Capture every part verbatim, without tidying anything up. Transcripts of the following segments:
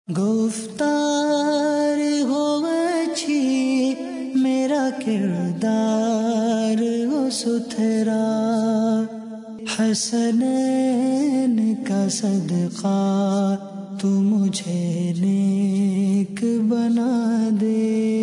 گفتار ہو اچھی میرا کردار ہو ستھرا، حسنین کا صدقہ تو مجھے نیک بنا دے۔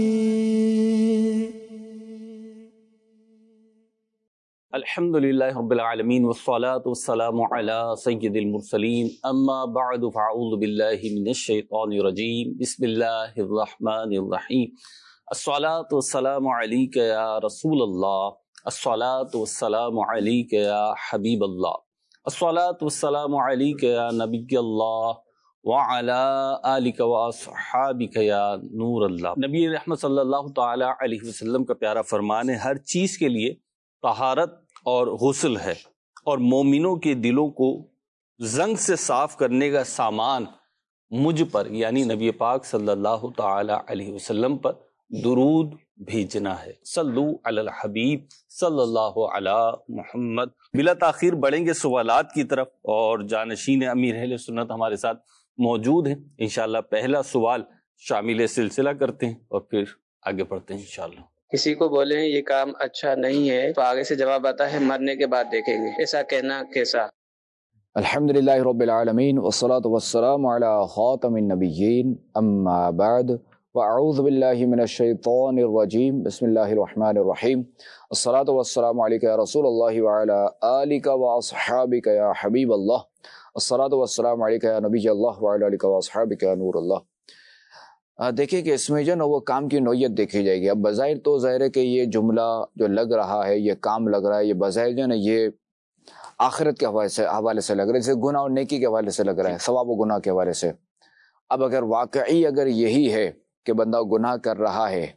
الحمدللہ رب العالمین والصلاة والسلام علی سید المرسلین، اما بعد فاعوذ باللہ من الشیطان الرجیم، بسم اللہ الرحمن الرحیم۔ الصلاة والسلام علیک یا رسول اللہ، الصلاة والسلام علیک یا حبیب اللہ، الصلاة والسلام علیک یا نبی اللہ وعلی آلک واصحابک یا نور اللہ۔ نبی رحمت صلی اللہ تعالی علیہ وسلم کا پیارا فرمان ہے، ہر چیز کے لیے طہارت اور غسل ہے، اور مومنوں کے دلوں کو زنگ سے صاف کرنے کا سامان مجھ پر یعنی نبی پاک صلی اللہ تعالی علیہ وسلم پر درود بھیجنا ہے۔ صلو علی الحبیب صلی اللہ علی محمد۔ بلا تاخیر بڑھیں گے سوالات کی طرف، اور جانشین امیر اہل سنت ہمارے ساتھ موجود ہیں۔ انشاءاللہ پہلا سوال شامل سلسلہ کرتے ہیں اور پھر آگے بڑھتے ہیں انشاءاللہ۔ کسی کو بولیں یہ کام اچھا نہیں ہے تو آگے سے جواب آتا ہے مرنے کے بعد دیکھیں گے، ایسا کہنا کیسا؟ الحمدللہ رب العالمین والصلاة والسلام علی خاتم النبیین، اما بعد فاعوذ باللہ من الشیطان الرجیم، بسم اللہ الرحمن الرحیم۔ الصلاة والسلام علیک یا رسول اللہ وعلی آلک واصحابک یا حبیب اللہ، الصلاة والسلام علیک یا نبی اللہ وعلی آلک واصحابک یا نور اللہ۔ دیکھیں کہ اس میں جو نا وہ کام کی نوعیت دیکھی جائے گی۔ اب بظاہر تو ظاہر ہے کہ یہ جملہ جو لگ رہا ہے، یہ کام لگ رہا ہے، یہ بظاہر جو نا یہ آخرت کے حوالے سے حوالے سے لگ رہا ہے، جیسے گناہ اور نیکی کے حوالے سے لگ رہا ہے، ثواب و گناہ کے حوالے سے۔ اب اگر واقعی اگر یہی ہے کہ بندہ گناہ کر رہا ہے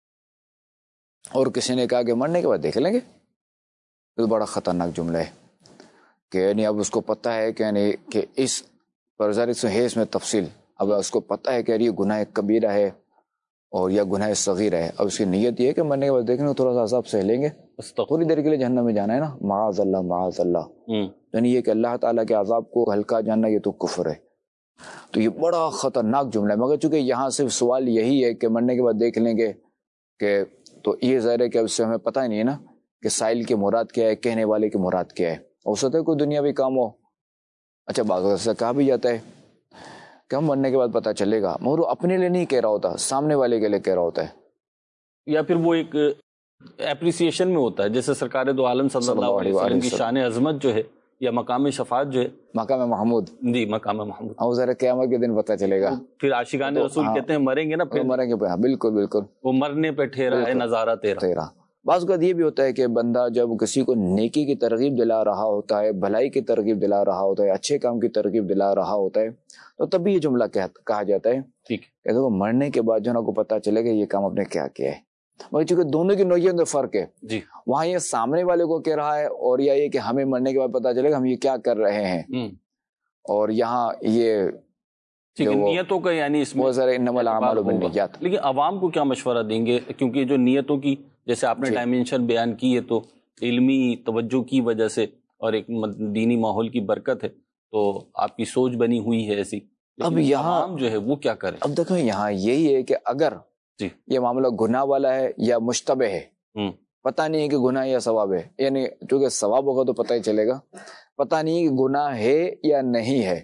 اور کسی نے کہا کہ مرنے کے بعد دیکھ لیں گے، تو بڑا خطرناک جملہ ہے کہ یعنی اب اس کو پتہ ہے کہ یعنی کہ اس پر ظاہر سے ہے اس میں تفصیل۔ اب اس کو پتہ ہے کہ یہ گناہ کبیرہ ہے اور یا گناہ صغیرہ ہے، اب اس کی نیت یہ ہے کہ مرنے کے بعد دیکھیں گے تھوڑا سا عذاب سہ لیں گے، تھوڑی دیر کے لیے جہنم میں جانا ہے نا، معاذ اللہ معاذ اللہ، یعنی یہ کہ اللہ تعالیٰ کے عذاب کو ہلکا جاننا یہ تو کفر ہے۔ تو یہ بڑا خطرناک جملہ ہے، مگر چونکہ یہاں صرف سوال یہی ہے کہ مرنے کے بعد دیکھ لیں گے کہ تو یہ ظاہر ہے کہ اب سے ہمیں پتہ ہی نہیں ہے نا کہ سائل کی مراد کیا ہے، کہنے والے کی مراد کیا ہے۔ ہو سکتا ہے کوئی دنیاوی کام ہو، اچھا بعض وقت سے کہا بھی جاتا ہے کہ ہم مرنے کے بعد پتہ چلے گا، مگر وہ اپنے لیے نہیں کہہ رہا ہوتا، سامنے والے کے لیے کہہ رہا ہوتا ہے، یا پھر وہ ایک اپریسیشن میں ہوتا ہے، جیسے سرکار دو عالم صلی اللہ علیہ وسلم کی شان عظمت جو ہے یا مقام شفاعت جو ہے، مقام محمود، جی مقام محمود، اور ذرا قیامت کے دن پتہ چلے گا۔ پھر عاشقان رسول کہتے ہیں مریں گے نا، پھر مریں گے، بالکل بالکل، وہ مرنے پہ ٹھہرا ہے نظارہ تیرا تیرا۔ بعض اوقات یہ بھی ہوتا ہے کہ بندہ جب کسی کو نیکی کی ترغیب دلا رہا ہوتا ہے، بھلائی کی ترغیب دلا رہا ہوتا ہے، اچھے کام کی ترغیب دلا رہا ہوتا ہے، تو تب بھی یہ جملہ کہا جاتا ہے ٹھیک کہ دیکھو مرنے کے بعد جو نا کو پتہ چلے گا یہ کام آپ نے کیا کیا ہے۔ مگر چونکہ دونوں کی نوعیت میں فرق ہے، جی وہاں یہ سامنے والے کو کہہ رہا ہے اور یا یہ کہ ہمیں مرنے کے بعد پتہ چلے گا ہم یہ کیا کر رہے ہیں، اور یہاں یہ نیتوں کا یعنی اس میں انما الاعمال بالنیات۔ لیکن عوام کو کیا مشورہ دیں گے، کیونکہ جو نیتوں کی جیسے آپ نے ڈائمینشن بیان کی ہے تو علمی توجہ کی وجہ سے اور ایک دینی ماحول کی برکت ہے تو آپ کی سوچ بنی ہوئی ہے ایسی، اب یہاں جو ہے وہ کیا کریں؟ اب دیکھو یہاں یہی ہے کہ اگر جی یہ معاملہ گناہ والا ہے یا مشتبہ ہے، پتہ نہیں ہے کہ گناہ یا ثواب ہے، یعنی چونکہ ثواب ہوگا تو پتہ ہی چلے گا، پتہ نہیں ہے کہ گناہ ہے یا نہیں ہے،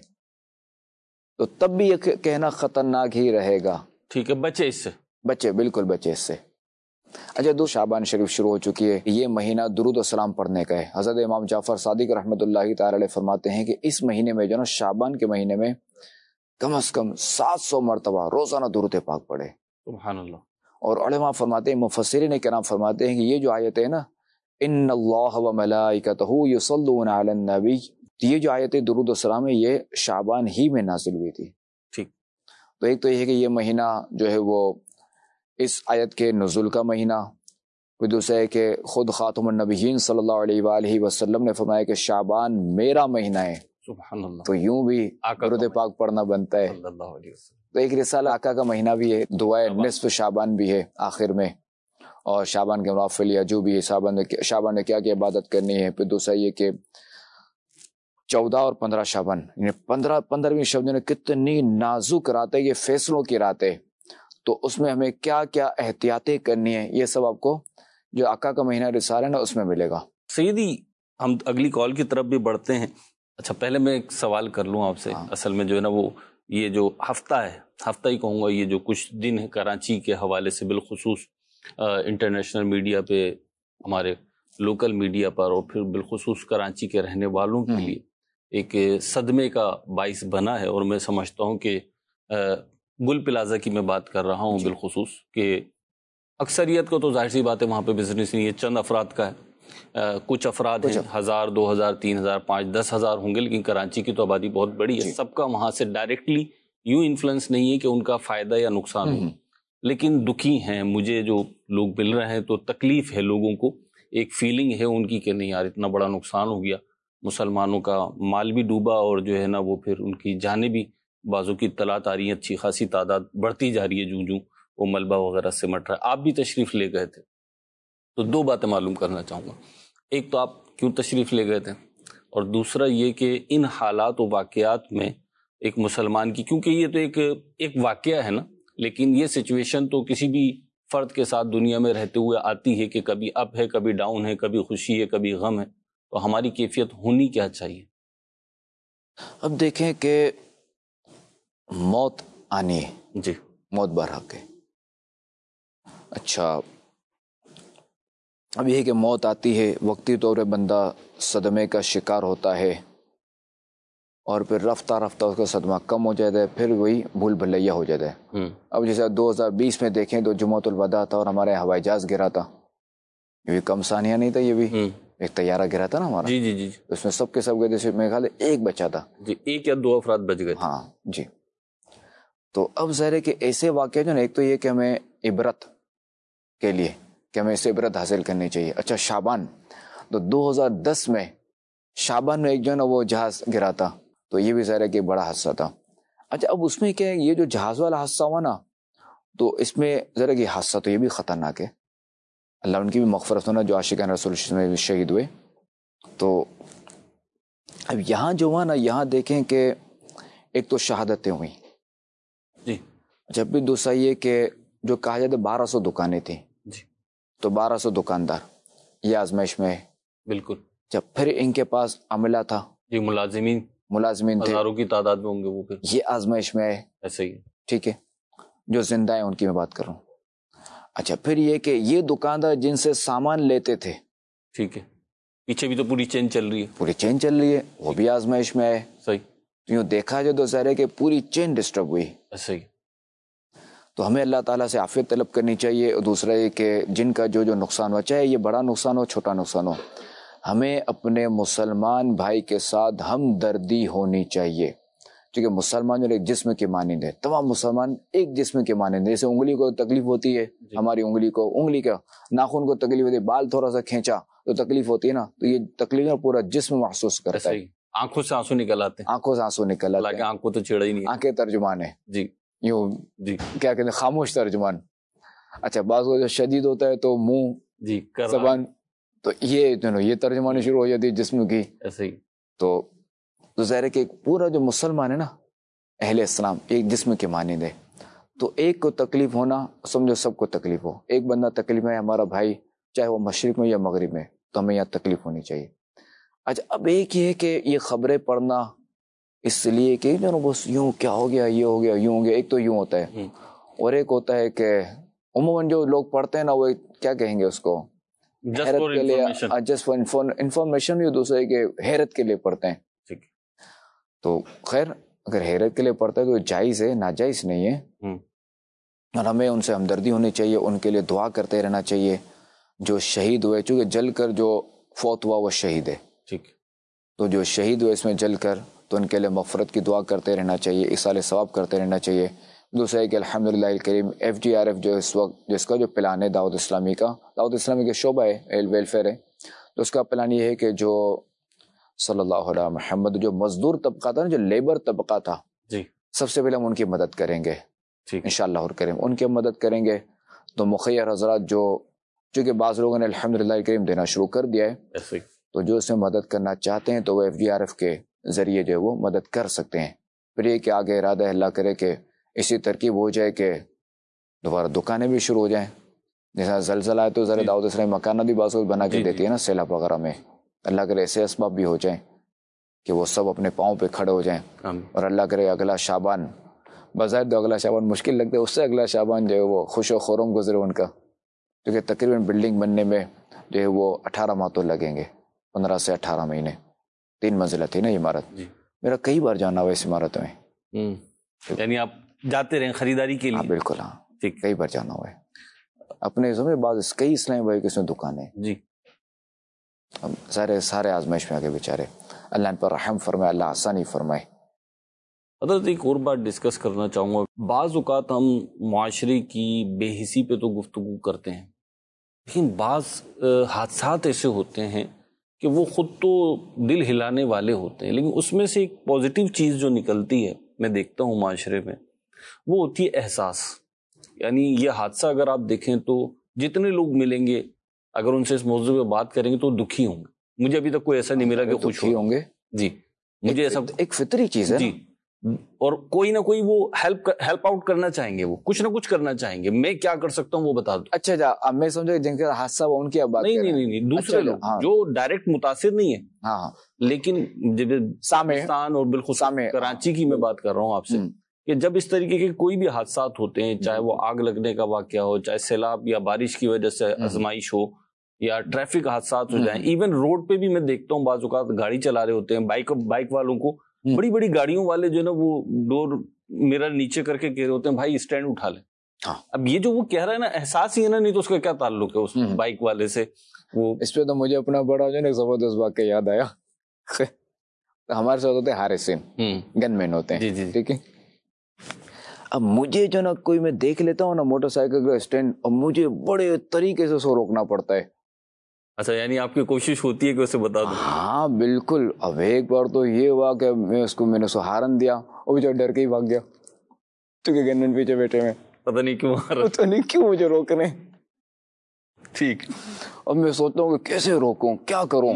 تو تب بھی یہ کہنا خطرناک ہی رہے گا۔ ٹھیک ہے، بچے اس سے، بچے بالکل بچے اس سے۔ اچھا، دو شعبان شریف شروع ہو چکی ہے، یہ مہینہ درود و سلام پڑھنے کا ہے۔ حضرت امام جعفر صادق رحمۃ اللہ تعالی علیہ فرماتے ہیں کہ اس مہینے میں جو نا شعبان کے مہینے میں کم از کم سات سو مرتبہ روزانہ درود پاک پڑھے۔ سبحان اللہ۔ اور علماء فرماتے ہیں، مفسرین کرام فرماتے ہیں کہ یہ جو آیت ہے نا، ان اللہ و ملائکتہ یصلون علی النبی، یہ جو آیت درود و سلام ہے یہ شعبان ہی میں نازل ہوئی تھی۔ ٹھیک، تو ایک تو یہ ہے کہ یہ مہینہ جو ہے وہ اس آیت کے نزول کا مہینہ، پھر دوسرا ہے کہ خود خاتم النبیین صلی اللہ علیہ وآلہ وسلم نے فرمایا کہ شعبان میرا مہینہ ہے، سبحان اللہ، تو یوں بھی درود پاک پڑھنا بنتا ہے۔ صلی اللہ علیہ وسلم۔ تو ایک رسالہ آقا کا مہینہ بھی ہے، دعائے نصف شعبان بھی ہے آخر میں، اور شعبان کے نوافل یا جو بھی ہے، شعبان میں شعبان میں کیا کیا عبادت کرنی ہے، پھر دوسرا یہ کہ چودہ اور پندرہ شعبان، یعنی پندرہ پندرہویں شب جو ہے کتنی نازک راتیں، یہ فیصلوں کی راتیں، تو اس میں ہمیں کیا کیا احتیاطیں کرنی ہے، یہ سب آپ کو جو آقا کا مہینہ رسالہ ہے نا اس میں ملے گا۔ سیدی ہم اگلی کال کی طرف بھی بڑھتے ہیں۔ اچھا پہلے میں ایک سوال کر لوں آپ سے، اصل میں جو ہے نا وہ یہ جو ہفتہ ہے، ہفتہ ہی کہوں گا، یہ جو کچھ دن ہے کراچی کے حوالے سے بالخصوص انٹرنیشنل میڈیا پہ، ہمارے لوکل میڈیا پر، اور پھر بالخصوص کراچی کے رہنے والوں کے لیے ایک صدمے کا باعث بنا ہے، اور میں سمجھتا ہوں کہ گل پلازا کی میں بات کر رہا ہوں بالخصوص، کہ اکثریت کو تو ظاہر سی بات ہے وہاں پہ بزنس نہیں ہے، چند افراد کا ہے، کچھ افراد ہیں، ہزار دو ہزار تین ہزار پانچ دس ہزار ہوں گے، لیکن کراچی کی تو آبادی بہت بڑی ہے، سب کا وہاں سے ڈائریکٹلی یوں انفلوئنس نہیں ہے کہ ان کا فائدہ یا نقصان ہو، لیکن دکھی ہیں مجھے جو لوگ مل رہے ہیں، تو تکلیف ہے لوگوں کو، ایک فیلنگ ہے ان کی کہ نہیں یار اتنا بڑا نقصان ہو گیا، مسلمانوں کا مال بھی ڈوبا، اور جو ہے نا وہ پھر ان کی جانیں بھی، بازو کی اطلاعات آ رہی ہیں، اچھی خاصی تعداد بڑھتی جا رہی ہے جوں جوں وہ ملبہ وغیرہ سے مٹ رہا ہے۔ آپ بھی تشریف لے گئے تھے، تو دو باتیں معلوم کرنا چاہوں گا، ایک تو آپ کیوں تشریف لے گئے تھے، اور دوسرا یہ کہ ان حالات و واقعات میں ایک مسلمان کی، کیونکہ یہ تو ایک ایک واقعہ ہے نا، لیکن یہ سچویشن تو کسی بھی فرد کے ساتھ دنیا میں رہتے ہوئے آتی ہے کہ کبھی اپ ہے، کبھی ڈاؤن ہے، کبھی خوشی ہے، کبھی غم ہے، تو ہماری کیفیت ہونی کیا چاہیے؟ اب دیکھیں کہ موت آنی ہے، جی، موت برحق ہے۔ اچھا اب یہ کہ موت آتی ہے، وقتی طور پہ بندہ صدمے کا شکار ہوتا ہے، اور پھر رفتہ رفتہ اس کا صدمہ کم ہو جاتا ہے، پھر وہی بھول بھلیا ہو جاتا ہے۔ اب جیسے دو ہزار بیس میں دیکھیں تو جمعۃ الوداع تھا اور ہمارے ہوائی جہاز گرا تھا، یہ بھی کم ثانیہ نہیں تھا، یہ بھی ایک طیارہ گرا تھا نا ہمارا، جی جی جی، اس میں سب کے سب گئے تھے، میرے خیال ہے ایک بچا تھا، جی ایک یا دو افراد بچ گئے، ہاں جی۔ تو اب ظاہر ہے کہ ایسے واقعے جو نا، ایک تو یہ کہ ہمیں عبرت کے لیے کہ ہمیں اس سے عبرت حاصل کرنی چاہیے۔ اچھا شعبان، تو دو ہزار دس میں شعبان میں ایک جو ہے نا وہ جہاز گرا تھا، تو یہ بھی ظاہر ہے کہ بڑا حادثہ تھا۔ اچھا اب اس میں کیا ہے، یہ جو جہاز والا حادثہ ہوا نا، تو اس میں ذرا کہ حادثہ تو یہ بھی خطرناک ہے، اللہ ان کی بھی مغفرت ہونا جو عاشقان رسول میں بھی شہید ہوئے۔ تو اب یہاں جو ہوا نا، یہاں دیکھیں کہ ایک تو شہادتیں ہوئیں جی، جب بھی دوسرا یہ کہ جو کہا جاتا ہے بارہ سو دکانیں تھیں جی، تو بارہ سو دکاندار یہ آزمائش میں ہے، بالکل، جب پھر ان کے پاس عملہ تھا، جی ملازمین ملازمین تھے، ہزاروں کی تعداد میں ہوں گے وہ، پھر یہ آزمائش میں ہے، ایسے ہی، ٹھیک ہے، جو زندہ ہیں ان کی میں بات کر رہا ہوں۔ اچھا پھر یہ کہ یہ دکاندار جن سے سامان لیتے تھے، ٹھیک ہے، پیچھے بھی تو پوری چین چل رہی ہے، پوری چین چل رہی ہے، وہ بھی آزمائش میں آئے، صحیح، تو یوں دیکھا جائے تو ظاہر ہے کہ پوری چین ڈسٹرب ہوئی، ایسے ہی، تو ہمیں اللہ تعالیٰ سے عافیت طلب کرنی چاہیے۔ اور دوسرا یہ کہ جن کا جو جو نقصان ہوا، چاہے یہ بڑا نقصان ہو چھوٹا نقصان ہو، ہمیں اپنے مسلمان بھائی کے ساتھ ہمدردی ہونی چاہیے، کیونکہ مسلمان جو ایک جسم کے مانند ہے، تمام مسلمان ایک جسم کے مانند ہے۔ جیسے انگلی کو تکلیف ہوتی ہے، ہماری انگلی کو، انگلی کا ناخن کو تکلیف ہوتی ہے، بال تھوڑا سا کھینچا تو تکلیف ہوتی ہے نا، تو یہ تکلیف پورا جسم محسوس کرتا ہے، آنکھوں سے آنسو نکل آتے ہیں، آنکھوں سے آنسو نکل آتے ہیں، آنکھوں تو چھیڑا ہی نہیں، آنکھیں ترجمان ہے، جی یوں جی، کیا کہتے ہیں، خاموش ترجمان۔ اچھا بعض کو جو شدید ہوتا ہے تو منہ، جی، زبان، تو یہ جو نا یہ ترجمانی شروع ہو جاتی ہے جسم کی، ایسے ہی، تو تو ظاہر ہے کہ پورا جو مسلمان ہے نا، اہل اسلام ایک جسم کے مانند ہے، تو ایک کو تکلیف ہونا سمجھو سب کو تکلیف ہو، ایک بندہ تکلیف میں ہمارا بھائی چاہے وہ مشرق میں یا مغرب میں، تو ہمیں یہاں تکلیف ہونی چاہیے۔ اچھا اب ایک یہ ہے کہ یہ خبریں پڑھنا اس لیے کہ جو نا بس یوں کیا ہو گیا، یہ ہو گیا، یوں ہو گیا، ایک تو یوں ہوتا ہے، اور ایک ہوتا ہے کہ عموماً جو لوگ پڑھتے ہیں نا وہ کیا کہیں گے اس کو، حیرت کے لیے، جسٹ فار انفارمیشن، بھی دوسرے کہ حیرت کے لیے پڑھتے ہیں، تو خیر اگر حیرت کے لیے پڑھتا ہے تو جائز ہے، ناجائز نہیں ہے، اور ہمیں ان سے ہمدردی ہونی چاہیے، ان کے لیے دعا کرتے رہنا چاہیے، جو شہید ہوئے، چونکہ جل کر جو فوت ہوا وہ شہید ہے، ٹھیک، تو جو شہید ہوئے اس میں جل کر، تو ان کے لیے مغفرت کی دعا کرتے رہنا چاہیے، ایصال ثواب کرتے رہنا چاہیے۔ دوسرا ہے کہ الحمدللہ الکریم ایف ڈی آر ایف جو اس وقت جس کا جو پلان ہے دعوت اسلامی کا، دعوت اسلامی کا شعبہ ہے، ویلفیئر ہے، تو اس کا پلان یہ ہے کہ جو صلی اللہ علیہ محمد جو مزدور طبقہ تھا نا، جو لیبر طبقہ تھا، جی، سب سے پہلے ہم ان کی مدد کریں گے انشاءاللہ اور کریم، ان کی مدد کریں گے، تو مخیر حضرات جو چونکہ بعض لوگوں نے الحمدللہ الکریم دینا شروع کر دیا ہے، تو جو اس میں مدد کرنا چاہتے ہیں تو وہ ایف ڈی آر ایف کے ذریعے جو ہے وہ مدد کر سکتے ہیں. پھر یہ کہ آگے ارادہ ہے اللہ کرے کہ اسی ترکیب ہو جائے کہ دوبارہ دکانیں بھی شروع ہو جائیں. جیسا زلزلہ ہے تو ذرا دعوت اسلامی مکانات بھی بعض بنا کے دیتی ہے نا سیلاب وغیرہ میں. اللہ کرے ایسے اسباب بھی ہو جائیں کہ وہ سب اپنے پاؤں پہ کھڑے ہو جائیں. اور اللہ کرے اگلا شعبان، بظاہر تو اگلا شعبان مشکل لگتا ہے، اس سے اگلا شعبان جو ہے وہ خوش و خرم گزرے ان کا، کیونکہ تقریباً بلڈنگ بننے میں جو ہے وہ اٹھارہ ماہ تو لگیں گے، پندرہ سے اٹھارہ مہینے. تین منزلہ تھی نا عمارت. میرا کئی بار جانا ہوا اس عمارت میں. یعنی آپ جاتے رہے خریداری کے لیے؟ بالکل ہاں، کئی بار جانا ہوا ہے. اپنے سمجھ بعض کئی اسلامی بھائی کے دکانیں جی سارے سارے آزمائش میں آگے بیچارے. اللہ ان پر رحم فرمائے، اللہ آسانی فرمائے. حضرت ایک اور بات ڈسکس کرنا چاہوں گا. بعض اوقات ہم معاشرے کی بے حسی پہ تو گفتگو کرتے ہیں، لیکن بعض حادثات ایسے ہوتے ہیں کہ وہ خود تو دل ہلانے والے ہوتے ہیں، لیکن اس میں سے ایک پازیٹیو چیز جو نکلتی ہے میں دیکھتا ہوں معاشرے میں، وہ ہوتی ہے احساس. یعنی یہ حادثہ اگر آپ دیکھیں تو جتنے لوگ ملیں گے اگر ان سے اس موضوع پہ بات کریں گے تو دکھی ہوں گے. مجھے ابھی تک کوئی ایسا نہیں ملا کہ خوش ہوں گے. جی مجھے ایسا ایک فطری چیز ہے جی. اور کوئی نہ کوئی وہ ہیلپ ہیلپ آؤٹ کرنا چاہیں گے، وہ کچھ نہ کچھ کرنا چاہیں گے. میں کیا کر سکتا ہوں وہ بتا دوں. اچھا جا اب میں سمجھا جن کا حادثہ ہوا ان کی اب بات نہیں نہیں نہیں دوسرے لوگ جو ڈائریکٹ متاثر نہیں ہے. ہاں لیکن پاکستان اور بالخصوص کراچی کی میں بات کر رہا ہوں آپ سے کہ جب اس طریقے کے کوئی بھی حادثات ہوتے ہیں، چاہے وہ آگ لگنے کا واقعہ ہو، چاہے سیلاب یا بارش کی وجہ سے آزمائش ہو، یا ٹریفک حادثات ہو جائیں، ایون روڈ پہ بھی میں دیکھتا ہوں بعض اوقات گاڑی چلا رہے ہوتے ہیں، بائک بائک والوں کو بڑی بڑی گاڑیوں والے جو ہے نا وہ ڈور میرر نیچے کر کے کہہ رہے ہوتے ہیں بھائی اسٹینڈ اٹھا لیں. اب یہ جو وہ کہہ رہا ہے نا احساس ہی ہے نا، نہیں تو اس کا کیا تعلق ہے اس بائک والے سے. وہ اس پہ تو مجھے اپنا بڑا جو ہے نا زبردست واقعہ یاد آیا. ہمارے ساتھ ہوتے ہیں حارثین، گن مین ہوتے ہیں، ٹھیک ہے. اب مجھے جو نا کوئی میں دیکھ لیتا ہوں نا موٹر سائیکل کا اسٹینڈ، اب مجھے بڑے طریقے سے اسے روکنا پڑتا ہے. اچھا یعنی آپ کی کوشش ہوتی ہے کہ اسے بتا دوں؟ ہاں بالکل. اب ایک بار تو یہ ہوا کہ میں اس کو میں نے اسے ہارن دیا، وہ بھی جو ڈر کے ہی بھاگ گیا کیونکہ گن مین پیچھے بیٹھے میں، پتہ نہیں کیوں پتہ نہیں کیوں مجھے روکنے. ٹھیک. اب میں سوچتا ہوں کہ کیسے روکوں، کیا کروں.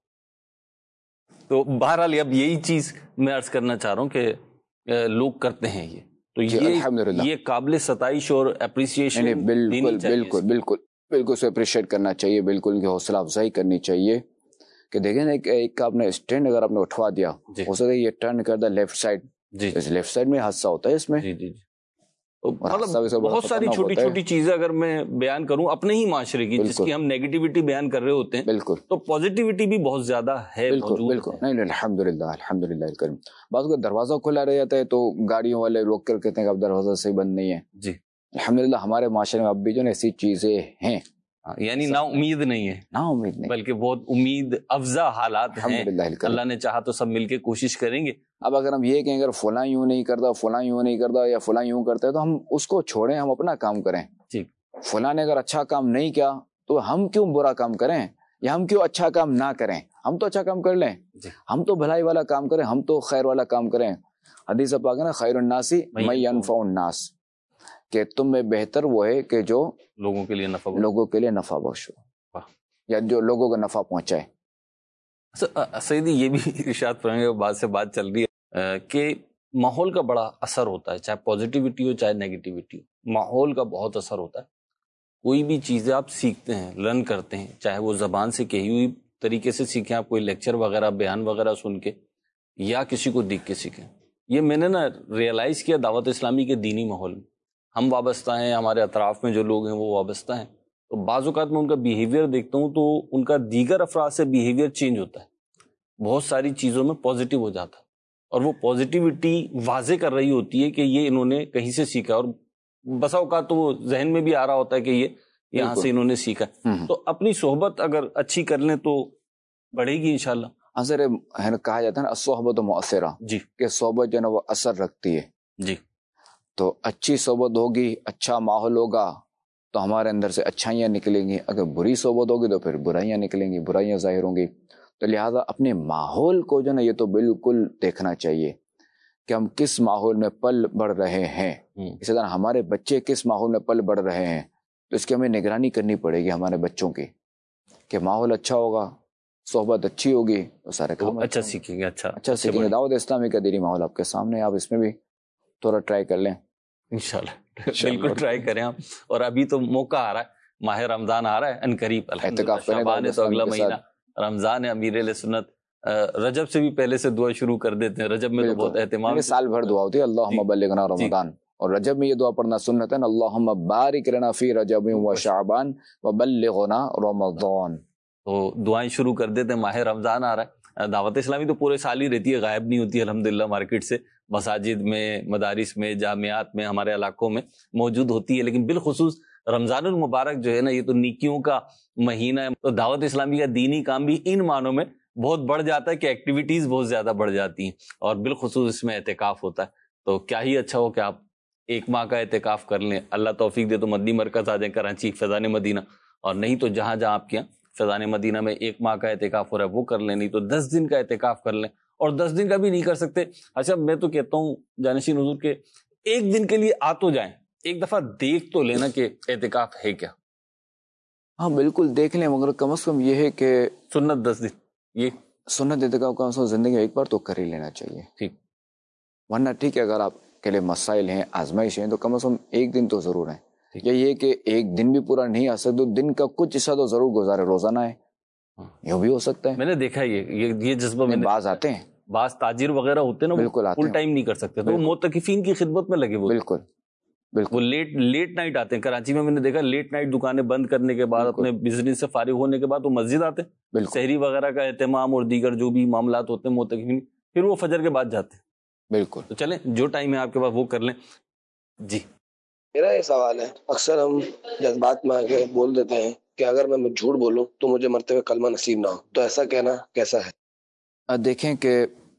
تو بہرحال اب یہی چیز میں عرض کرنا چاہ رہا ہوں کہ لوگ کرتے ہیں یہ تو یہ یہ قابل ستائش اور اپریسیشن. بالکل بالکل بالکل بالکل اسے اپریشیٹ کرنا چاہیے، بالکل کی حوصلہ افزائی کرنی چاہیے کہ دیکھیں نا ایک آپ نے اسٹینڈ اگر آپ نے اٹھوا دیا، ہو سکتا ہے یہ ٹرن کر دا لیفٹ سائڈ، لیفٹ سائڈ میں حادثہ ہوتا ہے اس میں. مطلب بہت ساری چھوٹی چھوٹی چیزیں اگر میں بیان کروں اپنے ہی معاشرے کی جس کی ہم نیگیٹیوٹی بیان کر رہے ہوتے ہیں، بالکل تو پازیٹیوٹی بھی بہت زیادہ ہے. بالکل بالکل نہیں الحمدللہ الحمدللہ الکریم. بعض کا دروازہ کھلا رہ جاتا ہے تو گاڑیوں والے روک کر کہتے ہیں کہ اب دروازہ صحیح بند نہیں ہے. جی الحمدللہ ہمارے معاشرے میں اب بھی جو ایسی چیزیں ہیں، یعنی نا امید نہیں ہے، نا امید نہیں بلکہ بہت امید افزا حالات ہیں. اللہ نے چاہا تو سب مل کے کوشش کریں گے. اب اگر ہم یہ کہیں اگر فلاں یوں نہیں کرتا، فلاں یوں نہیں کرتا یا فلاں یوں کرتا ہے تو ہم اس کو چھوڑیں، ہم اپنا کام کریں. ٹھیک. فلاں نے اگر اچھا کام نہیں کیا تو ہم کیوں برا کام کریں یا ہم کیوں اچھا کام نہ کریں. ہم تو اچھا کام کر لیں، ہم تو بھلائی والا کام کریں، ہم تو خیر والا کام کریں. حدیث پاک ہے نا خیر الناس من ينفع الناس، کہ تم میں بہتر وہ ہے کہ جو لوگوں کے لیے نفع لوگوں کے لیے نفع بخش ہو یا جو لوگوں کو نفع پہنچائے. سیدی یہ بھی ارشاد فرمائیں، بات سے بات چل رہی ہے کہ ماحول کا بڑا اثر ہوتا ہے، چاہے پازیٹیوٹی ہو چاہے نیگیٹیوٹی ہو، ماحول کا بہت اثر ہوتا ہے. کوئی بھی چیزیں آپ سیکھتے ہیں، لرن کرتے ہیں، چاہے وہ زبان سے کہی ہوئی طریقے سے سیکھیں، آپ کوئی لیکچر وغیرہ بیان وغیرہ سن کے یا کسی کو دیکھ کے سیکھیں. یہ میں نے نا ریئلائز کیا دعوت اسلامی کے دینی ماحول میں ہم وابستہ ہیں، ہمارے اطراف میں جو لوگ ہیں وہ وابستہ ہیں، تو بعض اوقات میں ان کا بیہیویئر دیکھتا ہوں تو ان کا دیگر افراد سے بیہیویئر چینج ہوتا ہے، بہت ساری چیزوں میں پازیٹیو ہو جاتا ہے، اور وہ پازیٹیوٹی واضح کر رہی ہوتی ہے کہ یہ انہوں نے کہیں سے سیکھا، اور بسا اوقات تو وہ ذہن میں بھی آ رہا ہوتا ہے کہ یہ یہاں سے انہوں نے سیکھا. تو اپنی صحبت اگر اچھی کر لیں تو بڑھے گی انشاءاللہ. اثر کہا جاتا ہے نا الصحبت مؤثرہ، جی کہ صحبت جو ہے نا وہ اثر رکھتی ہے. جی تو اچھی صحبت ہوگی، اچھا ماحول ہوگا تو ہمارے اندر سے اچھائیاں نکلیں گی. اگر بری صحبت ہوگی تو پھر برائیاں نکلیں گی، برائیاں ظاہر ہوں گی. تو لہٰذا اپنے ماحول کو جو نا یہ تو بالکل دیکھنا چاہیے کہ ہم کس ماحول میں پل بڑھ رہے ہیں. اسی طرح ہمارے بچے کس ماحول میں پل بڑھ رہے ہیں، تو اس کی ہمیں نگرانی کرنی پڑے گی ہمارے بچوں کی کہ ماحول اچھا ہوگا صحبت اچھی ہوگی تو سارے کام اچھا سیکھیں گے. اچھا اچھا سیکھیں گے. دعوت اسلامی کا دینی ماحول آپ کے سامنے, آپ اس میں بھی تھوڑا ٹرائی کر لیں انشاءاللہ. بالکل ٹرائی کریں آپ. اور ابھی تو موقع آ رہا ہے, ماہ رمضان آ رہا ہے ان قریب, الحمدللہ شعبان ہے تو اگلا مہینہ رمضان ہے. امیر اہل سنت رجب سے بھی پہلے سے دعا شروع کر دیتے ہیں. رجب میں تو بہت اہتمام, سال بھر دعا ہوتی ہے اللہم بلغنا رمضان, اور رجب میں یہ دعا پڑھنا سنت ہے, اللہم بارک لنا فی رجب و شعبان و بلغنا رمضان. تو دعائیں شروع کر دیتے ہیں. ماہ رمضان آ رہا ہے. دعوت اسلامی تو پورے سال ہی رہتی ہے, غائب نہیں ہوتی الحمدللہ. مارکیٹ سے, مساجد میں, مدارس میں, جامعات میں, ہمارے علاقوں میں موجود ہوتی ہے. لیکن بالخصوص رمضان المبارک جو ہے نا, یہ تو نیکیوں کا مہینہ ہے. تو دعوت اسلامی کا دینی کام بھی ان معنوں میں بہت بڑھ جاتا ہے کہ ایکٹیویٹیز بہت زیادہ بڑھ جاتی ہیں, اور بالخصوص اس میں اعتکاف ہوتا ہے. تو کیا ہی اچھا ہو کہ آپ ایک ماہ کا اعتکاف کر لیں. اللہ توفیق دے تو مدنی مرکز آ جائیں کراچی, فیضان مدینہ, اور نہیں تو جہاں جہاں آپ کے یہاں فیضان مدینہ میں ایک ماہ کا اعتکاف ہو رہا ہے وہ کر لیں, نہیں تو دس دن کا اعتکاف کر لیں. اور دس دن کا بھی نہیں کر سکتے, اچھا میں تو کہتا ہوں جانشین حضور کے ایک دن کے لیے آ تو جائیں, ایک دفعہ دیکھ تو لینا کہ اعتکاف ہے کیا. ہاں بالکل دیکھ لیں, مگر کم از کم یہ ہے کہ سنت دس دن, یہ سنت اعتکاف کم از کم زندگی میں ایک بار تو کر ہی لینا چاہیے. ٹھیک, ورنہ ٹھیک ہے اگر آپ کے لیے مسائل ہیں, آزمائش ہیں, تو کم از کم ایک دن تو ضرور ہے. یا یہ کہ ایک دن بھی پورا نہیں آ سکتا, دن کا کچھ حصہ تو ضرور گزارے, روزانہ ہے, یہ بھی ہو سکتا ہے. میں نے دیکھا یہ یہ جذبہ میں باز آتے ہیں, بعض تاجر وغیرہ ہوتے ہیں نا, بالکل فل ٹائم نہیں کر سکتے, تو وہ معتکفین کی خدمت میں لگے. وہ بالکل بالکل وہ لیٹ لیٹ نائٹ آتے ہیں. کراچی میں میں نے دیکھا لیٹ نائٹ دکانیں بند کرنے کے بعد, اپنے بزنس سے فارغ ہونے کے بعد وہ مسجد آتے ہیں, سحری وغیرہ کا اہتمام اور دیگر جو بھی معاملات ہوتے ہیں معتکفین, پھر وہ فجر کے بعد جاتے ہیں. بالکل, تو چلیں جو ٹائم ہے آپ کے پاس وہ کر لیں. جی میرا یہ سوال ہے, اکثر ہم جذبات میں آگے بول دیتے ہیں کہ اگر میں جھوٹ بولوں تو مجھے مرتے ہوئے کلمہ نصیب نہ ہو, تو ایسا کہنا کیسا ہے؟ دیکھیں کہ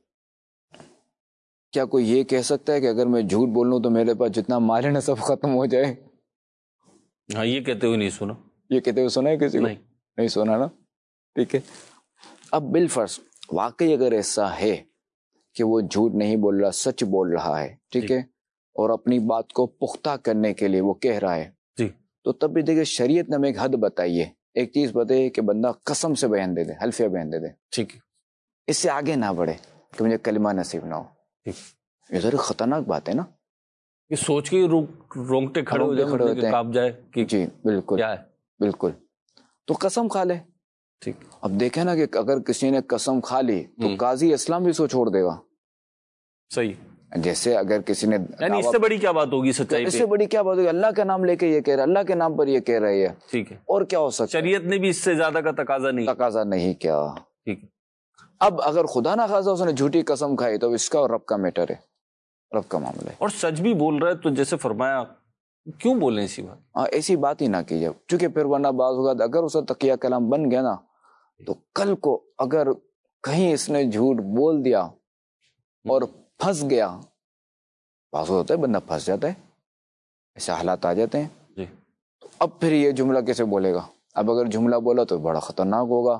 کیا کوئی یہ کہہ سکتا ہے کہ اگر میں جھوٹ بولوں تو میرے پاس جتنا مال نصب ختم ہو جائے؟ ہاں یہ کہتے ہوئے نہیں سنا. یہ کہتے ہوئے سنا ہے کسی کو؟ نہیں نہیں سنا نا. ٹھیک ہے, اب بالفرض واقعی اگر ایسا ہے کہ وہ جھوٹ نہیں بول رہا, سچ بول رہا ہے, ٹھیک ہے, اور اپنی بات کو پختہ کرنے کے لیے وہ کہہ رہا ہے, جی, تو تب بھی دیکھیں شریعت نے ہمیں ایک حد بتائی ہے. ایک چیز بتائیے کہ بندہ قسم سے بیان دے دے, حلفیہ بیان دے دے, ٹھیک ہے, اس سے آگے نہ بڑھے کہ مجھے کلمہ نصیب نہ ہو. یہ ذرا خطرناک بات ہے نا, یہ سوچ کے رونگٹے کھڑے ہو کھڑے ہوتے ہیں, کاپ جائے کہ جی بالکل کیا ہے. بالکل, تو قسم کھا لے. ٹھیک, اب دیکھیں نا کہ اگر کسی نے قسم کھا لی تو قاضی اسلام بھی سو چھوڑ دے گا. صحیح, جیسے اگر کسی نے, یعنی اس سے بڑی کیا بات ہوگی سچائی, اس سے بڑی کیا بات ہوگی, اللہ کا نام لے کے یہ کہہ رہا ہے, اللہ کے نام پر یہ کہہ رہی ہے, ٹھیک ہے, اور کیا ہو سکتا ہے, شریعت نے بھی اس سے زیادہ کا تقاضا نہیں تقاضا نہیں کیا. ٹھیک ہے, اب اگر خدا نہ خواستہ اس نے جھوٹی قسم کھائی تو اس کا اور رب کا میٹر ہے, رب کا معاملہ ہے. اور سچ بھی بول رہا ہے تو جیسے فرمایا, کیوں بولیں ایسی بات؟ ہاں ایسی بات ہی نہ کیجیے, چونکہ پھر ورنہ بعض اوقات اگر اسے تقیہ کلام بن گیا نا, تو کل کو اگر کہیں اس نے جھوٹ بول دیا اور پھنس گیا, بعض ہوتا ہے بندہ پھنس جاتا ہے, ایسے حالات آ جاتے ہیں, جی, تو اب پھر یہ جملہ کیسے بولے گا؟ اب اگر جملہ بولا تو بڑا خطرناک ہوگا.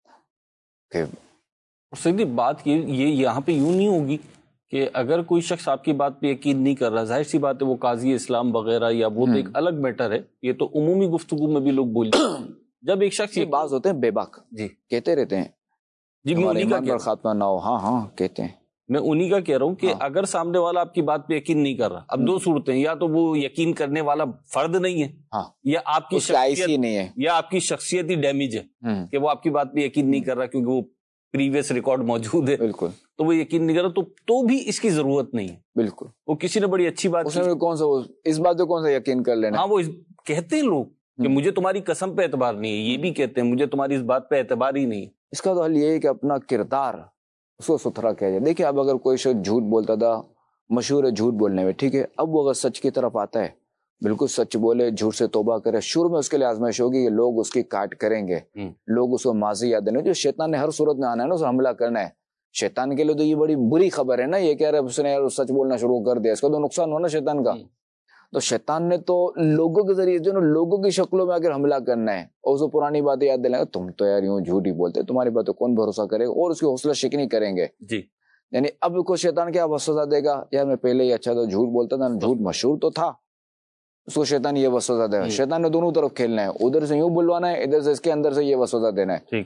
کہ سیدھی بات یہ یہ یہاں پہ یوں نہیں ہوگی کہ اگر کوئی شخص آپ کی بات پہ یقین نہیں کر رہا, ظاہر سی بات ہے وہ قاضی اسلام وغیرہ یا وہ تو ایک الگ میٹر ہے, یہ تو عمومی گفتگو میں بھی لوگ بولتے ہیں. جب ایک شخص یہ بعض ہوتے ہیں بے باک, جی کہتے رہتے ہیں جی, میں انہی کا ایمان پر خاتمہ نہ ہو, ہاں ہاں کہتے ہیں, میں انہی کا کہہ رہا ہوں کہ اگر سامنے والا آپ کی بات پہ یقین نہیں کر رہا, اب دو صورتیں, یا تو وہ یقین کرنے والا فرد نہیں ہے, ہاں, یا آپ کی شخصیت نہیں ہے, یا آپ کی شخصیت ہی ڈیمیج ہے کہ وہ آپ کی بات پہ یقین نہیں کر رہا کیونکہ وہ پریویس ریکارڈ موجود ہے, بالکل, تو وہ یقین نہیں کر رہا, تو تو بھی اس کی ضرورت نہیں ہے. بالکل, وہ کسی نے بڑی اچھی بات اس میں کون سا اس بات پہ کون سا یقین کر لینا. ہاں, وہ کہتے ہیں لوگ کہ مجھے تمہاری قسم پہ اعتبار نہیں ہے, یہ بھی کہتے ہیں مجھے تمہاری اس بات پہ اعتبار ہی نہیں ہے. اس کا تو حل یہ ہے کہ اپنا کردار اس کو ستھرا کیا جائے. دیکھیں اب اگر کوئی شخص جھوٹ بولتا تھا, مشہور ہے جھوٹ بولنے میں, ٹھیک ہے, اب وہ اگر سچ کی طرف آتا ہے, بالکل سچ بولے, جھوٹ سے توبہ کرے, شروع میں اس کے لیے آزمائش ہوگی کہ لوگ اس کی کاٹ کریں گے, لوگ اس کو ماضی یاد دیں, جو شیطان نے ہر صورت میں آنا ہے نا, اس حملہ کرنا ہے. شیطان کے لیے تو یہ بڑی بری خبر ہے نا, یہ کہہ رہے اس نے سچ بولنا شروع کر دیا, اس کا تو نقصان ہونا شیطان کا. تو شیطان نے تو لوگوں کے ذریعے جو نا لوگوں کی شکلوں میں اگر حملہ کرنا ہے, اور اسے پرانی باتیں یاد دلائیں گے, تم تو یار یوں جھوٹ ہی بولتے, تمہاری باتوں کون بھروسہ کرے گا, اور اس کی حوصلہ شکنی کریں گے. جی, یعنی اب کو شیطان کیا وسوسہ دے گا, یار میں پہلے ہی اچھا تھا, جھوٹ بولتا تھا, جھوٹ مشہور تو تھا, اس کو شیطان یہ وسوسہ دے گا. شیطان نے دونوں طرف کھیلنا ہے, ادھر سے یوں بلوانا ہے, ادھر سے اس کے اندر سے یہ وسوسہ دینا ہے.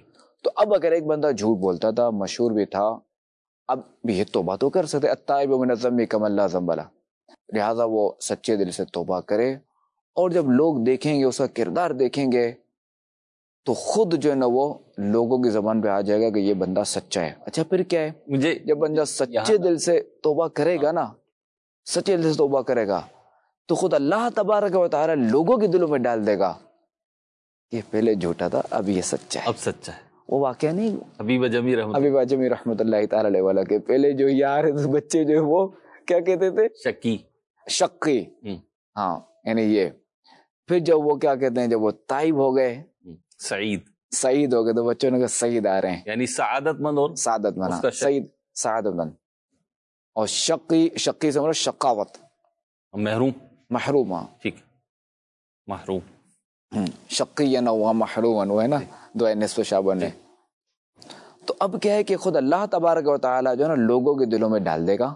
تو اب اگر ایک بندہ جھوٹ بولتا تھا، مشہور بھی تھا، اب یہ توبہ تو کر سکتے، التائب من الذنب کمن لا ذنب لہ، لہٰذا وہ سچے دل سے توبہ کرے، اور جب لوگ دیکھیں گے، اس کا کردار دیکھیں گے، تو خود جو ہے نا وہ لوگوں کی زبان پہ آ جائے گا کہ یہ بندہ سچا ہے۔ اچھا پھر کیا ہے، مجھے جب بندہ سچے دل سے توبہ کرے گا نا، سچے دل سے توبہ کرے گا، تو خود اللہ تبارک و تعالی لوگوں کے دلوں میں ڈال دے گا کہ پہلے جھوٹا تھا، اب یہ سچا ہے۔ اب سچا ہے۔ وہ واقعہ نہیں حبیب اجمی رحمت حبیب اجمی رحمۃ اللہ تعالی علیہ والا کے پہلے جو یار بچے جو وہ کیا کہتے تھے، شکی، شقی، ہم، ہاں یعنی یہ، پھر جب وہ کیا کہتے ہیں، جب وہ تائب ہو گئے، سعید، سعید ہو گئے، تو بچوں نے کہا سعید آ رہے ہیں، یعنی سعادت مند اور سعادت اس مند، کا شک۔ سعید سعادت مند، اور شقی، شقی سے مراد شقاوت، محروم، محروم، ہاں ٹھیک، محروم، شقی و محروم، وہ ہے نا دو نصف شعبان ہے۔ تو اب کیا ہے کہ خود اللہ تبارک و تعالی جو ہے نا لوگوں کے دلوں میں ڈال دے گا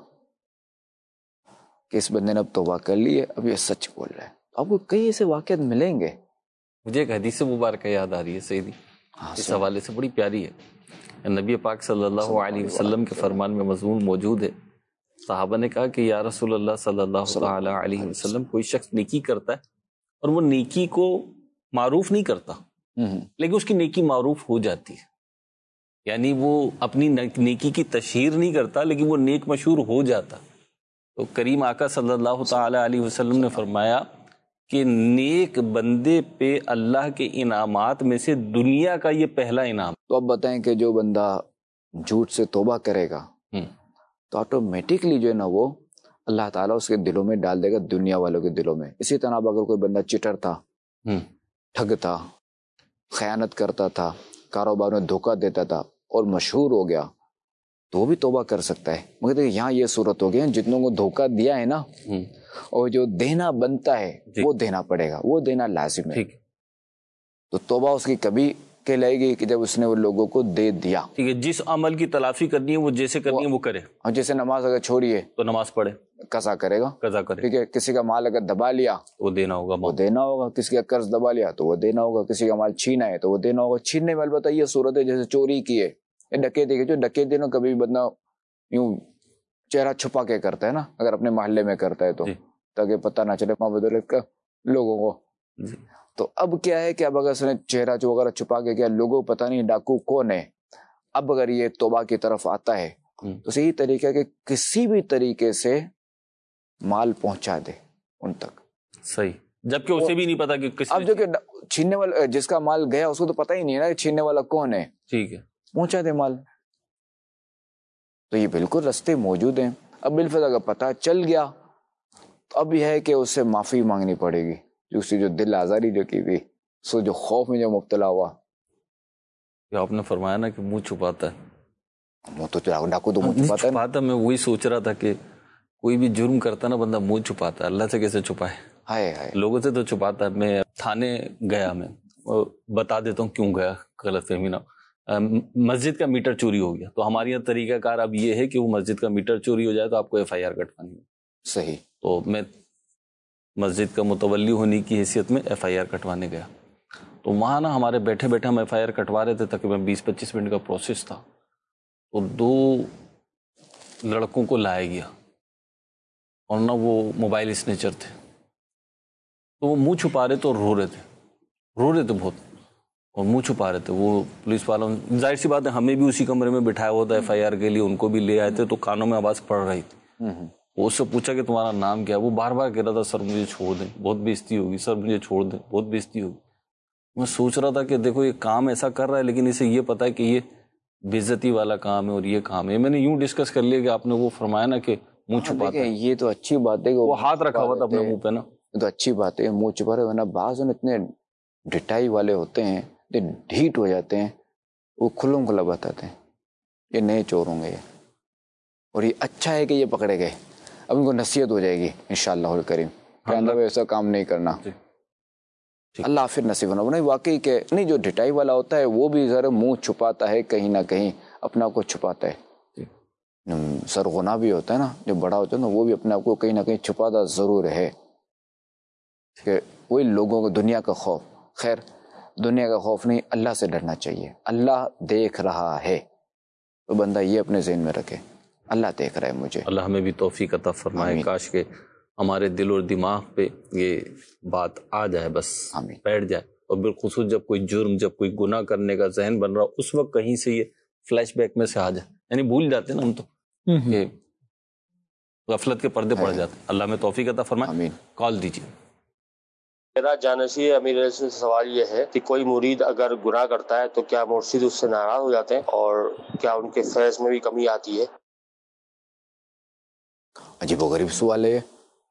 کہ اس بندے نے اب توبہ کر لی ہے، اب یہ سچ بول رہا ہے۔ اب کو کئی ایسے واقعات ملیں گے۔ مجھے ایک حدیث مبارکہ یاد آ رہی ہے سیدی، اس حوالے سے بڑی پیاری ہے۔ نبی پاک صلی اللہ علیہ وسلم کے فرمان میں مضمون موجود ہے۔ صحابہ نے کہا کہ یا رسول اللہ صلی اللہ تعالی علیہ وسلم، کوئی شخص نیکی کرتا ہے اور وہ نیکی کو معروف نہیں کرتا، لیکن اس کی نیکی معروف ہو جاتی ہے، یعنی وہ اپنی نیکی کی تشہیر نہیں کرتا لیکن وہ نیک مشہور ہو جاتا۔ تو کریم آقا صلی اللہ تعالی علیہ وسلم نے فرمایا کہ نیک بندے پہ اللہ کے انعامات میں سے دنیا کا یہ پہلا انعام۔ تو اب بتائیں کہ جو بندہ جھوٹ سے توبہ کرے گا تو آٹومیٹکلی جو ہے نا وہ اللہ تعالیٰ اس کے دلوں میں ڈال دے گا، دنیا والوں کے دلوں میں۔ اسی طرح اگر کوئی بندہ چٹر تھا، ٹھگ تھا، خیانت کرتا تھا، کاروبار میں دھوکہ دیتا تھا اور مشہور ہو گیا، تو وہ بھی توبہ کر سکتا ہے۔ مگر یہاں یہ صورت ہو گئی، جتنوں کو دھوکہ دیا ہے نا اور جو دینا بنتا ہے وہ دینا پڑے گا، وہ دینا لازم ہے۔ تو توبہ اس کی کبھی کہلائے گی کہ جب اس نے وہ لوگوں کو دے دیا۔ ٹھیک ہے، جس عمل کی تلافی کرنی ہے وہ جیسے کرنی ہے وہ کرے، اور جیسے نماز اگر چھوڑی ہے تو نماز پڑھے، قضا کرے گا، قضا کرے، ٹھیک ہے۔ کسی کا مال اگر دبا لیا تو وہ دینا ہوگا، وہ دینا ہوگا، کسی کا قرض دبا لیا تو وہ دینا ہوگا، کسی کا مال چھینا ہے تو وہ دینا ہوگا۔ چھیننے میں البتہ یہ صورت ہے جیسے چوری کی ہے یا ڈکیتی کی، جو ڈکیتی نا کبھی بندہ یوں چہرہ چھپا کے کرتا ہے نا، اگر اپنے محلے میں کرتا ہے تو تاکہ پتہ نہ چلے محبت کا لوگوں کو۔ تو اب کیا ہے کہ اب اگر اس نے چہرہ جو وغیرہ چھپا کے کیا، لوگوں کو پتہ نہیں ڈاکو کون ہے، اب اگر یہ توبہ کی طرف آتا ہے تو صحیح طریقہ ہے کہ کسی بھی طریقے سے مال پہنچا دے ان تک، صحیح، جبکہ اسے بھی نہیں پتا کہ کس، اب جو کہ چھیننے والا جس کا مال گیا اس کو تو پتہ ہی نہیں ہے نا کہ چھیننے والا کون ہے، ٹھیک ہے، پہنچا دے مال۔ تو یہ بالکل رستے موجود ہیں۔ اب بالفعل اگر پتہ چل گیا تو اب یہ ہے کہ اس سے معافی مانگنی پڑے گی، جو اس کی جو دل آزاری جو کی تھی، سو جو خوف میں جو مبتلا ہوا۔ آپ نے فرمایا نا کہ منہ چھپاتا ہے، وہ تو ڈاکو تو منہ چھپاتا ہے نا۔ چھپاتا، میں وہی سوچ رہا تھا کہ کوئی بھی جرم کرتا نا بندہ منہ چھپاتا ہے، اللہ سے کیسے چھپائے؟ ہائے ہائے، لوگوں سے تو چھپاتا ہے۔ میں تھانے گیا، میں بتا دیتا ہوں کیوں گیا، غلط فہمی نہ، مسجد کا میٹر چوری ہو گیا، تو ہمارے یہاں طریقہ کار اب یہ ہے کہ وہ مسجد کا میٹر چوری ہو جائے تو آپ کو ایف آئی آر کٹوانی ہے۔ صحیح۔ تو میں مسجد کا متولی ہونے کی حیثیت میں ایف آئی آر کٹوانے گیا، تو وہاں نا ہمارے بیٹھے بیٹھے ہم ایف آئی آر کٹوا رہے تھے، تقریباً بیس پچیس منٹ کا پروسیس تھا، تو دو لڑکوں کو لایا گیا اور نہ وہ موبائل اسنیچر تھے، تو وہ منہ چھپا رہے تھے اور رو رہے تھے، رو رہے تھے بہت اور منہ چھپا رہے تھے۔ وہ پولیس والوں، ظاہر سی بات ہے ہمیں بھی اسی کمرے میں بٹھایا ہوا تھا ایف آئی آر کے لیے، ان کو بھی لے آئے تھے، تو کانوں میں آواز پڑ رہی تھی۔ وہ اس سے پوچھا کہ تمہارا نام کیا ہے، وہ بار بار کہہ رہا تھا سر مجھے چھوڑ دیں، بہت بےزتی ہوگی، سر مجھے چھوڑ دیں، بہت بےزتی ہوگی۔ میں سوچ رہا تھا کہ دیکھو یہ کام ایسا کر رہا ہے لیکن اسے یہ پتا ہے کہ یہ بےزتی والا کام ہے اور یہ کام ہے۔ میں نے یوں ڈسکس کر لیا کہ آپ نے وہ فرمایا نا کہ منہ چھپاتا ہے، یہ تو اچھی بات ہے کہ وہ ہاتھ رکھا ہوا تھا اپنے منہ پہ نا، تو اچھی بات ہے منہ چھپا رہے، ورنہ بعض اتنے ڈٹائی والے ہوتے ہیں، ڈھیٹ ہو جاتے ہیں، وہ کھلوں کھلا بتاتے ہیں یہ نئے چور ہوں گے یہ، اور یہ اچھا ہے کہ یہ پکڑے گئے، اب ان کو نصیحت ہو جائے گی انشاءاللہ الکریم کہ اندر ایسا کام نہیں کرنا، اللہ پھر نصیب ہونا۔ نہیں واقعی کہ نہیں، جو ڈٹائی والا ہوتا ہے وہ بھی ذرا منہ چھپاتا ہے، کہیں نہ کہیں اپنا کو چھپاتا ہے، سرغنہ بھی ہوتا ہے نا، جو بڑا ہوتا ہے نا وہ بھی اپنے آپ کو کہیں نہ کہیں چھپاتا ضرور ہے، کہ وہی لوگوں کو دنیا کا خوف۔ خیر دنیا کا خوف نہیں، اللہ سے ڈرنا چاہیے. اللہ دیکھ رہا ہے، تو بندہ یہ اپنے ذہن میں رکھے، اللہ دیکھ رہا ہے مجھے. اللہ ہمیں بھی توفیق عطا فرمائے. آمین. کاش کہ ہمارے دل اور دماغ پہ یہ بات آ جائے، بس آمین. بیٹھ جائے. اور بالخصوص جب کوئی جرم، جب کوئی گناہ کرنے کا ذہن بن رہا، اس وقت کہیں سے یہ فلیش بیک میں سے آ جائے. یعنی بھول جاتے ہیں نا ہم تو کہ غفلت کے پردے پڑ جاتے ہیں. اللہ میں توفیق عطا فرمائے. آمین. کال دیجیے. میرا جانشی امیر علیہ السلام سے سوال یہ ہے کہ کوئی مرید اگر گناہ کرتا ہے تو کیا مرشد اس سے ناراض ہو جاتے ہیں، اور کیا ان کے فیض میں بھی کمی آتی ہے؟ عجیب و غریب سوال ہے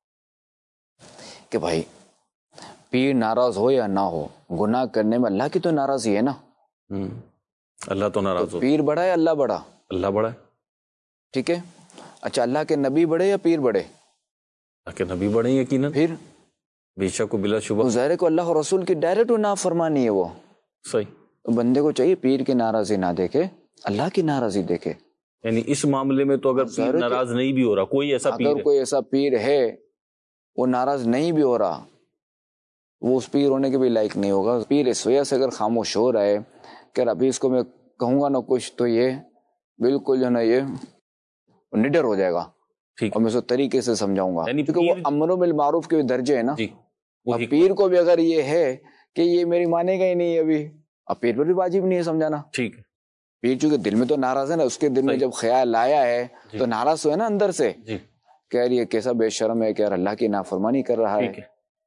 کہ بھائی پیر ناراض ہو یا نہ ہو، گناہ کرنے میں اللہ کی تو ناراضی ہے نا. ہم، اللہ تو ناراض ہو. پیر بڑا ہے اللہ بڑا؟ اللہ بڑا ہے. ٹھیک ہے. اچھا، اللہ کے نبی بڑے یا پیر بڑے؟ اللہ کے نبی بڑے ہیں یقیناً، پھر بے شک و بلا شبہ. ظاہر کو اللہ اور رسول کی ڈائریکٹ نافرمانی ہے وہ. صحیح. بندے کو چاہیے پیر کی ناراضی نہ دیکھے، اللہ کی ناراضی دیکھے. یعنی اس معاملے میں تو اگر پیر ناراض نہیں بھی ہو رہا، کوئی ایسا پیر اگر کوئی ایسا پیر ہے وہ ناراض نہیں بھی ہو رہا، وہ اس پیر ہونے کے بھی لائق نہیں ہوگا. پیر اس وجہ سے اگر خاموش ہو رہا ہے کہ ابھی اس کو میں کہوں گا نا کچھ تو یہ بالکل جو نا یہ نڈر ہو جائے گا، اور میں اس کو طریقے سے سمجھاؤں گا، کیونکہ وہ امر بالمعروف کے درجے ہے نا. اب پیر کو بھی اگر یہ ہے کہ یہ میری مانے گا ہی نہیں ابھی، اب پیر پر بھی واجب نہیں ہے سمجھانا. ٹھیک ہے. پیر چونکہ دل میں تو ناراض ہے نا، اس کے دل میں جب خیال آیا ہے تو ناراض تو ہے نا اندر سے. کہہ رہی ہے کیسا بے شرم ہے کہ یار اللہ کی نافرمانی کر رہا ہے.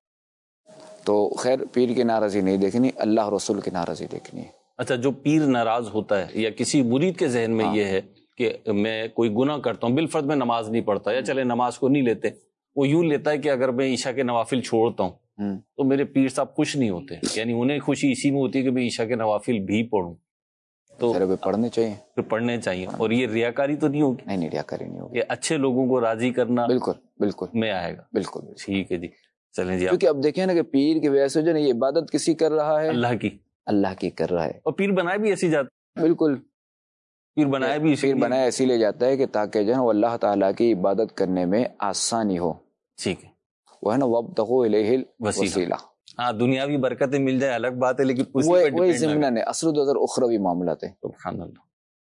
تو خیر پیر کی ناراضی نہیں دیکھنی، اللہ رسول کی ناراضی دیکھنی ہے. اچھا، جو پیر ناراض ہوتا ہے یا کسی مرید کے ذہن میں یہ ہے کہ میں کوئی گناہ کرتا ہوں، بالفرض میں نماز نہیں پڑھتا، یا چلے نماز کو نہیں لیتے، وہ یوں لیتا ہے کہ اگر میں عشاء کے نوافل چھوڑتا ہوں تو میرے پیر صاحب خوش نہیں ہوتے، یعنی انہیں خوشی اسی میں ہوتی ہے کہ میں عشاء کے نوافل بھی پڑھوں. تو پڑھنے چاہیے، پھر پڑھنے چاہیے. اور یہ ریاکاری تو نہیں ہوگی؟ نہیں نہیں ریاکاری نہیں ہوگی. یہ اچھے لوگوں کو راضی کرنا بالکل بالکل میں آئے گا. بالکل. ٹھیک ہے جی، چلیں جی. کیونکہ اب دیکھیں نا کہ پیر کی وجہ سے جو نا یہ عبادت کسی کر رہا ہے، اللہ کی. اللہ کی کر رہا ہے. اور پیر بنائے بھی ایسی جاتا. بالکل. پیر بنایا بھی پیر بنایا اسی لیے جاتا ہے کہ تاکہ جو ہے وہ اللہ تعالیٰ کی عبادت کرنے میں آسانی ہو. ٹھیک ہے. وہ ہے نا وابتغوا الیہ الوسیلہ. ہاں دنیاوی برکتیں مل جائے الگ بات ہے، لیکن وہی ضمن ہے، اصل و نظر اخروی معاملات ہیں. سبحان اللہ.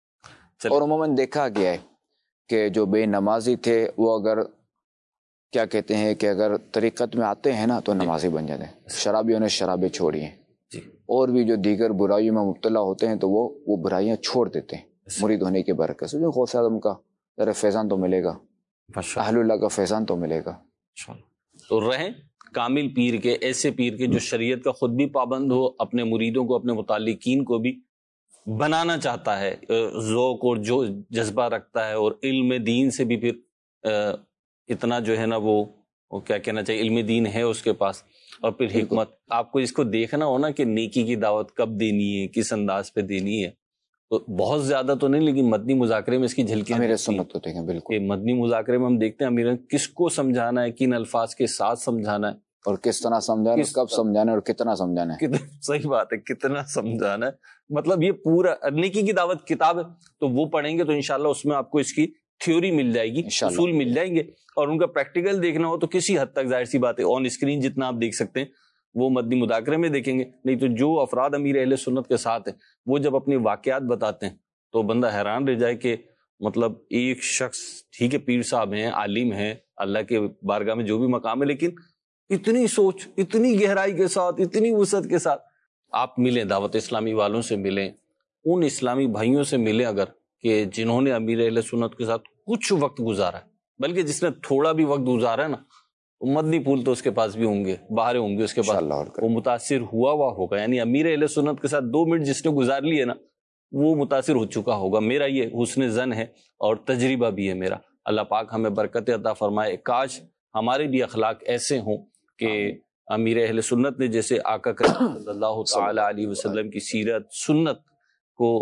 اور عموماً دیکھا گیا ہے کہ جو بے نمازی تھے وہ اگر کیا کہتے ہیں کہ اگر طریقت میں آتے ہیں نا تو نمازی بن جاتے ہیں. شرابیوں نے شرابیں چھوڑی ہیں، اور بھی جو دیگر برائیوں میں مبتلا ہوتے ہیں تو وہ وہ برائیاں چھوڑ دیتے ہیں مرید ہونے کی برکت سے. جو غوث اعظم کا ذرا فیضان تو ملے گا، اہل اللہ کا فیضان تو ملے گا. تو رہیں کامل پیر کے، ایسے پیر کے جو شریعت کا خود بھی پابند ہو، اپنے مریدوں کو، اپنے متعلقین کو بھی بنانا چاہتا ہے، ذوق اور جو جذبہ رکھتا ہے، اور علم دین سے بھی پھر اتنا جو ہے نا وہ کیا کہنا چاہیے، علم دین ہے اس کے پاس. اور پھر حکمت، آپ کو اس کو دیکھنا ہو نا کہ نیکی کی دعوت کب دینی ہے، کس انداز پہ دینی ہے. تو بہت زیادہ تو نہیں، لیکن مدنی مذاکرے میں اس کی جھلکیاں امیر سنت ہوتے ہیں. بالکل. مدنی مذاکرے میں ہم دیکھتے ہیں امیر کس کو سمجھانا ہے، کن الفاظ کے ساتھ سمجھانا ہے، اور کس طرح سمجھانا ہے، کب سمجھانا ہے اور کتنا سمجھانا ہے. صحیح بات ہے، کتنا سمجھانا ہے. مطلب یہ پورا نیکی کی دعوت کتاب ہے، تو وہ پڑھیں گے تو انشاءاللہ اس میں آپ کو اس کی تھیوری مل جائے گی، اصول مل جائیں گے. اور ان کا پریکٹیکل دیکھنا ہو تو کسی حد تک ظاہر سی بات ہے آن اسکرین جتنا آپ دیکھ سکتے ہیں وہ مدنی مذاکرے میں دیکھیں گے. نہیں تو جو افراد امیر اہل سنت کے ساتھ ہیں وہ جب اپنے واقعات بتاتے ہیں تو بندہ حیران رہ جائے کہ مطلب ایک شخص ٹھیک ہے پیر صاحب ہیں، عالم ہیں، اللہ کے بارگاہ میں جو بھی مقام ہے، لیکن اتنی سوچ، اتنی گہرائی کے ساتھ، اتنی وسعت کے ساتھ. آپ ملیں دعوت اسلامی والوں سے ملیں، ان اسلامی بھائیوں سے ملیں اگر کہ جنہوں نے امیر اہل سنت کے ساتھ کچھ وقت گزارا ہے، بلکہ جس نے تھوڑا بھی وقت گزارا ہے نا، مدنی پھول تو اس کے پاس بھی ہوں گے، باہر ہوں گے اس کے پاس، وہ متاثر ہوا ہوا ہوگا. یعنی امیر اہل سنت کے ساتھ دو منٹ جس نے گزار لیے نا وہ متاثر ہو چکا ہوگا. میرا یہ حسن ظن ہے اور تجربہ بھی ہے میرا. اللہ پاک ہمیں برکت عطا فرمائے. کاش ہمارے بھی اخلاق ایسے ہوں کہ امیر اہل سنت نے جیسے آقا کریم صلی اللہ تعالی علیہ وسلم کی سیرت سنت کو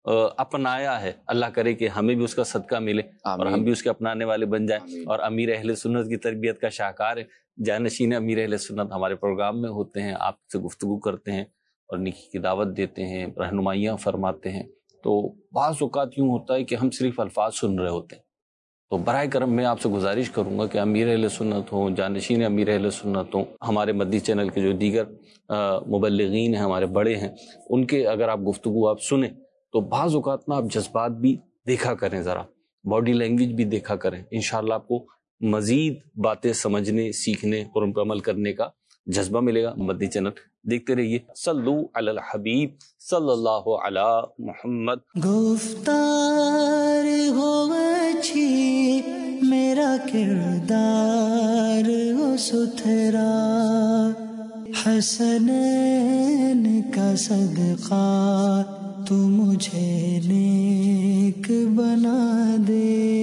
اپنایا ہے، اللہ کرے کہ ہمیں بھی اس کا صدقہ ملے اور ہم بھی اس کے اپنانے والے بن جائیں. اور امیر اہل سنت کی تربیت کا شاہکار ہے جانشین امیر اہل سنت ہمارے پروگرام میں ہوتے ہیں، آپ سے گفتگو کرتے ہیں اور نیکی کی دعوت دیتے ہیں، رہنمائیاں فرماتے ہیں. تو بعض اوقات یوں ہوتا ہے کہ ہم صرف الفاظ سن رہے ہوتے ہیں تو براہ کرم میں آپ سے گزارش کروں گا کہ امیر اہل سنت ہوں، جانشین امیر اہل سنت ہوں، ہمارے مدنی چینل کے جو دیگر مبلغین ہیں، ہمارے بڑے ہیں، ان کے اگر آپ گفتگو آپ سنیں تو بعض اوقات میں آپ جذبات بھی دیکھا کریں، ذرا باڈی لینگویج بھی دیکھا کریں، انشاءاللہ آپ کو مزید باتیں سمجھنے، سیکھنے اور ان پر عمل کرنے کا جذبہ ملے گا۔ مدنی چینل دیکھتے رہیے۔ صلو علی الحبیب صلی اللہ علی محمد۔ گفتار ہو اچھی میرا کردار ہو ستھرا، حسنین کا صدقہ تو مجھے نیک بنا دے۔